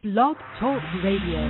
Blog Talk Radio.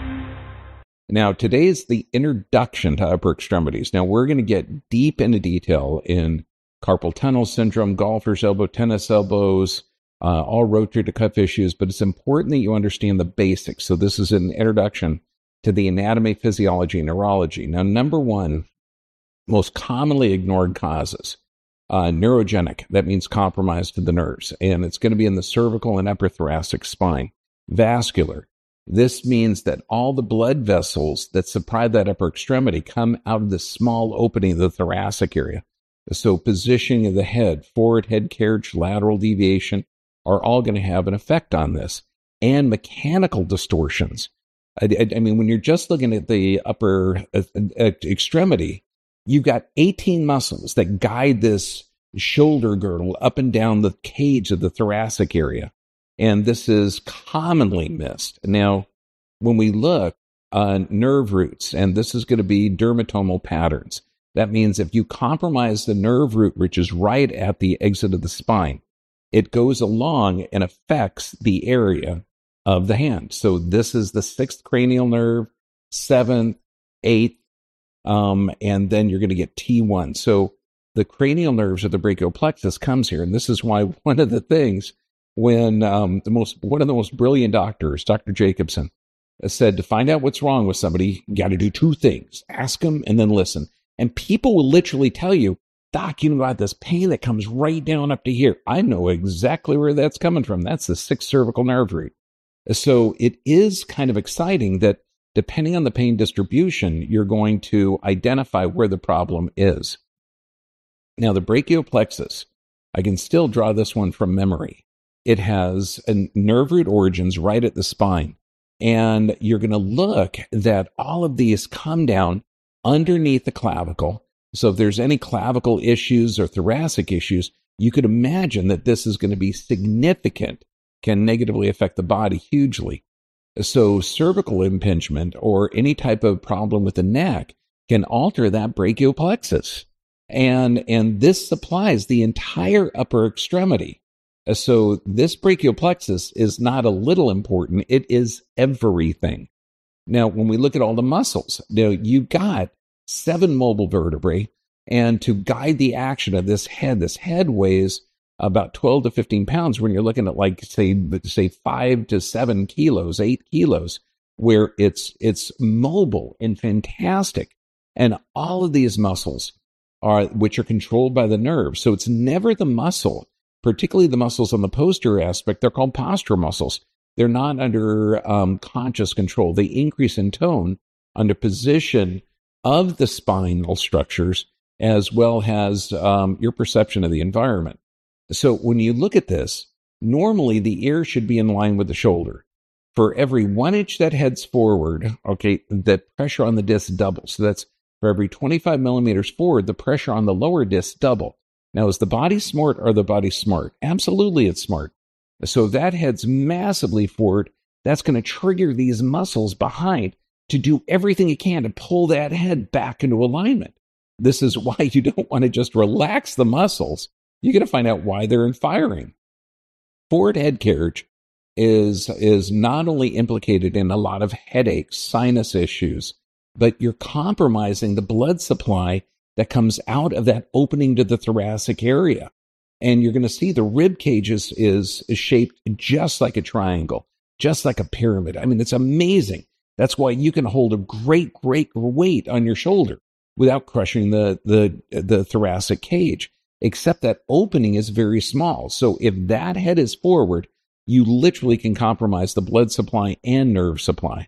Now, today is the introduction to upper extremities. Now, we're going to get deep into detail in carpal tunnel syndrome, golfer's elbow, tennis elbows, all rotator cuff issues, but it's important that you understand the basics. So this is an introduction to the anatomy, physiology, and neurology. Now, number one, most commonly ignored causes, neurogenic. That means compromise to the nerves, and it's going to be in the cervical and upper thoracic spine. Vascular. This means that all the blood vessels that supply that upper extremity come out of this small opening of the thoracic area. So positioning of the head, forward head carriage, lateral deviation are all going to have an effect on this. And mechanical distortions. I mean, when you're just looking at the upper extremity, you've got 18 muscles that guide this shoulder girdle up and down the cage of the thoracic area. And this is commonly missed. Now, when we look on nerve roots, and this is going to be dermatomal patterns, that means if you compromise the nerve root, which is right at the exit of the spine, it goes along and affects the area of the hand. So this is the 6th cranial nerve, 7th, 8th, and then you're going to get T1. So the cranial nerves of the brachial plexus comes here. And this is why one of the things when one of the most brilliant doctors, Dr. Jacobson, said to find out what's wrong with somebody, you got to do two things: ask them and then listen. And people will literally tell you, Doc, you know, got this pain that comes right down up to here. I know exactly where that's coming from. That's the 6th cervical nerve root. So it is kind of exciting that depending on the pain distribution, you're going to identify where the problem is. Now, the brachial plexus, I can still draw this one from memory. It has a nerve root origins right at the spine. And you're going to look that all of these come down underneath the clavicle. So if there's any clavicle issues or thoracic issues, you could imagine that this is going to be significant, can negatively affect the body hugely. So cervical impingement or any type of problem with the neck can alter that brachial plexus. And this supplies the entire upper extremity. So this brachial plexus is not a little important. It is everything. Now, when we look at all the muscles, you've got 7 mobile vertebrae, and to guide the action of this head weighs about 12 to 15 pounds when you're looking at like, say 5 to 7 kilos, 8 kilos, where it's mobile and fantastic. And all of these muscles which are controlled by the nerve. So it's never the muscle, particularly the muscles on the posterior aspect. They're called postural muscles. They're not under conscious control. They increase in tone under position of the spinal structures as well as your perception of the environment. So when you look at this, normally the ear should be in line with the shoulder. For every 1 inch that heads forward, the pressure on the disc doubles. So that's for every 25 millimeters forward, the pressure on the lower disc double. Now, is the body smart or the body smart? Absolutely, it's smart. So if that heads massively forward, that's going to trigger these muscles behind to do everything it can to pull that head back into alignment. This is why you don't want to just relax the muscles. You're going to find out why they're firing. Forward head carriage is not only implicated in a lot of headaches, sinus issues, but you're compromising the blood supply that comes out of that opening to the thoracic area. And you're going to see the rib cage is shaped just like a triangle, just like a pyramid. I mean, it's amazing. That's why you can hold a great weight on your shoulder without crushing the thoracic cage, except that opening is very small. So if that head is forward, you literally can compromise the blood supply and nerve supply.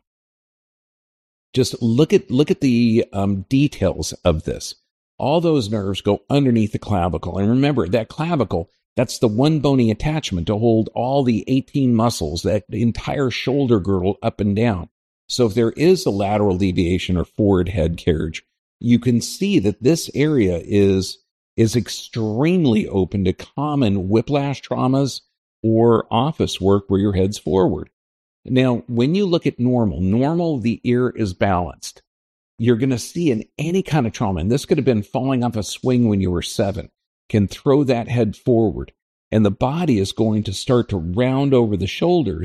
Just look at the details of this. All those nerves go underneath the clavicle. And remember, that clavicle, that's the one bony attachment to hold all the 18 muscles, that entire shoulder girdle up and down. So if there is a lateral deviation or forward head carriage, you can see that this area is extremely open to common whiplash traumas or office work where your head's forward. Now, when you look at normal, the ear is balanced. You're going to see in any kind of trauma, and this could have been falling off a swing when you were 7, can throw that head forward. And the body is going to start to round over the shoulders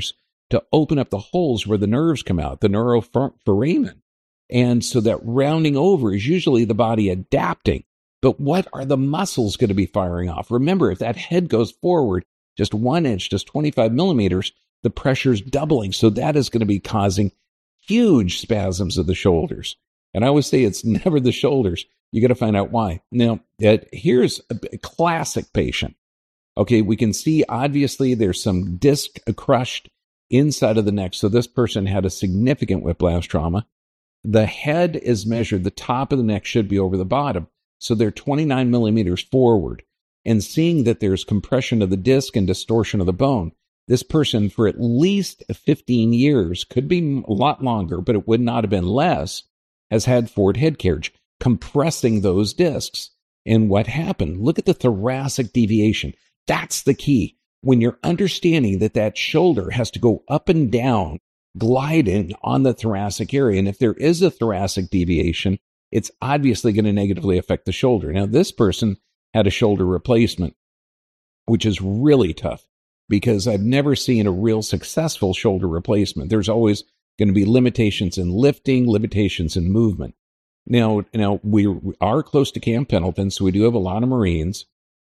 to open up the holes where the nerves come out, the neuroforamen. And so that rounding over is usually the body adapting. But what are the muscles going to be firing off? Remember, if that head goes forward just 1 inch, just 25 millimeters, the pressure's doubling. So that is going to be causing huge spasms of the shoulders. And I always say it's never the shoulders. You got to find out why. Now, here's a classic patient. Okay, we can see obviously there's some disc crushed inside of the neck. So this person had a significant whiplash trauma. The head is measured. The top of the neck should be over the bottom. So they're 29 millimeters forward. And seeing that there's compression of the disc and distortion of the bone, this person for at least 15 years, could be a lot longer, but it would not have been less, has had forward head carriage, compressing those discs. And what happened? Look at the thoracic deviation. That's the key. When you're understanding that that shoulder has to go up and down, gliding on the thoracic area. And if there is a thoracic deviation, it's obviously going to negatively affect the shoulder. Now, this person had a shoulder replacement, which is really tough because I've never seen a real successful shoulder replacement. There's always going to be limitations in lifting, limitations in movement. Now we are close to Camp Pendleton, so we do have a lot of Marines.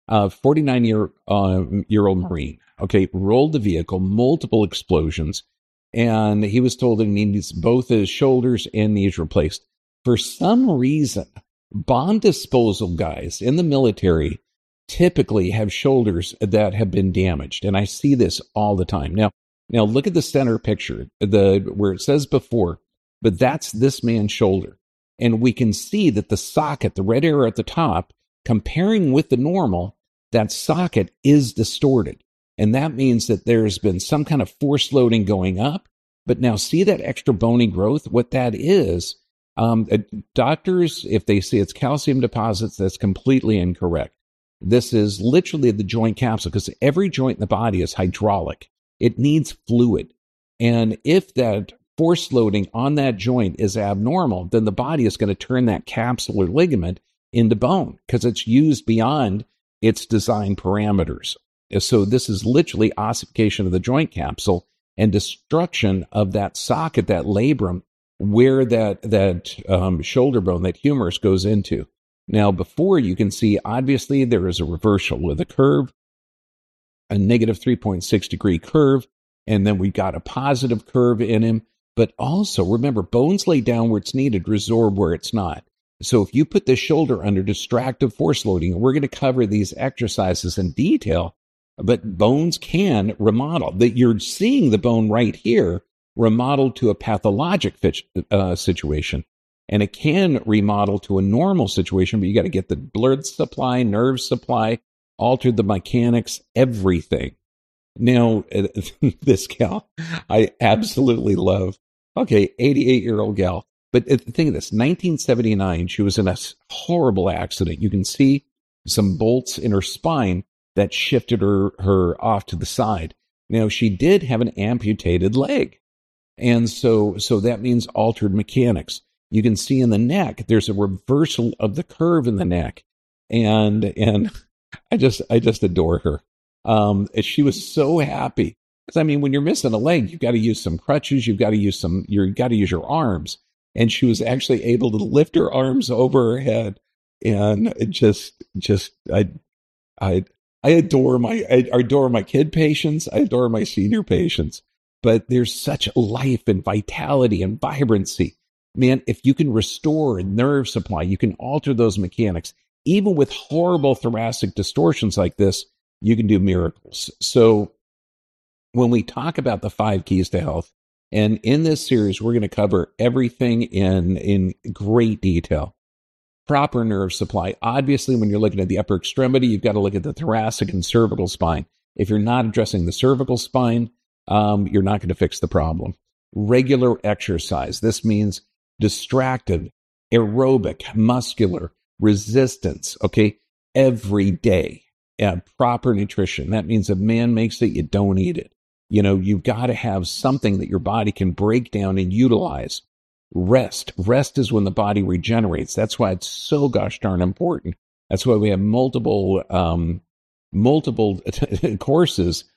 49-year-old Marine, okay, rolled the vehicle, multiple explosions, and he was told that he needs both his shoulders and knees replaced. For some reason, bomb disposal guys in the military typically have shoulders that have been damaged, and I see this all the time. Now look at the center picture, where it says before, but that's this man's shoulder, and we can see that the socket, the red arrow at the top, comparing with the normal, that socket is distorted. And that means that there's been some kind of force loading going up. But now see that extra bony growth? What that is, doctors, if they say it's calcium deposits, that's completely incorrect. This is literally the joint capsule, because every joint in the body is hydraulic. It needs fluid. And if that force loading on that joint is abnormal, then the body is going to turn that capsule or ligament into bone because it's used beyond its design parameters. So this is literally ossification of the joint capsule and destruction of that socket, that labrum, where that shoulder bone, that humerus, goes into. Now, before, you can see, obviously, there is a reversal with a curve, a negative 3.6 degree curve, and then we got a positive curve in him. But also, remember, bones lay down where it's needed, resorb where it's not. So if you put the shoulder under distractive force loading, and we're going to cover these exercises in detail, but bones can remodel. That you're seeing the bone right here remodeled to a pathologic situation, and it can remodel to a normal situation, but you got to get the blood supply, nerve supply, alter the mechanics, everything. Now, this gal, I absolutely love. Okay, 88-year-old gal. But think of this, 1979, she was in a horrible accident. You can see some bolts in her spine that shifted her off to the side. Now, she did have an amputated leg. And so that means altered mechanics. You can see in the neck, there's a reversal of the curve in the neck. And I just adore her. She was so happy. Because, I mean, when you're missing a leg, you've got to use some crutches. You've got to use your arms. And she was actually able to lift her arms over her head. And I adore my kid patients. I adore my senior patients. But there's such life and vitality and vibrancy. Man, if you can restore nerve supply, you can alter those mechanics. Even with horrible thoracic distortions like this, you can do miracles. So when we talk about the 5 keys to health, and in this series, we're going to cover everything in great detail. Proper nerve supply. Obviously, when you're looking at the upper extremity, you've got to look at the thoracic and cervical spine. If you're not addressing the cervical spine, you're not going to fix the problem. Regular exercise. This means distracted, aerobic, muscular, resistance, okay, every day. Proper nutrition. That means if man makes it, you don't eat it. You've got to have something that your body can break down and utilize. Rest. Rest is when the body regenerates. That's why it's so gosh darn important. That's why we have multiple courses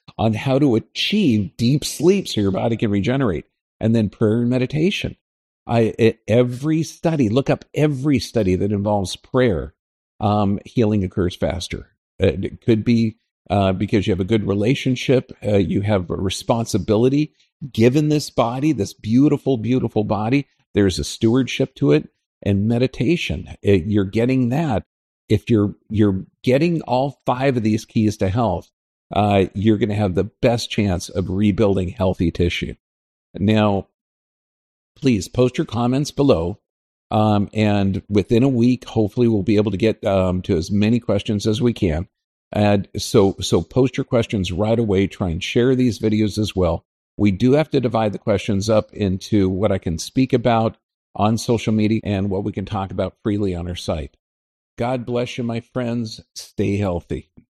on how to achieve deep sleep so your body can regenerate. And then prayer and meditation. Every study, look up every study that involves prayer. Healing occurs faster. It could be because you have a good relationship. You have a responsibility given this body, this beautiful, beautiful body. There's a stewardship to it. And meditation, you're getting that. If you're getting all 5 of these keys to health, you're going to have the best chance of rebuilding healthy tissue. Now, please post your comments below. And within a week, hopefully we'll be able to get to as many questions as we can. And so post your questions right away. Try and share these videos as well. We do have to divide the questions up into what I can speak about on social media and what we can talk about freely on our site. God bless you, my friends. Stay healthy.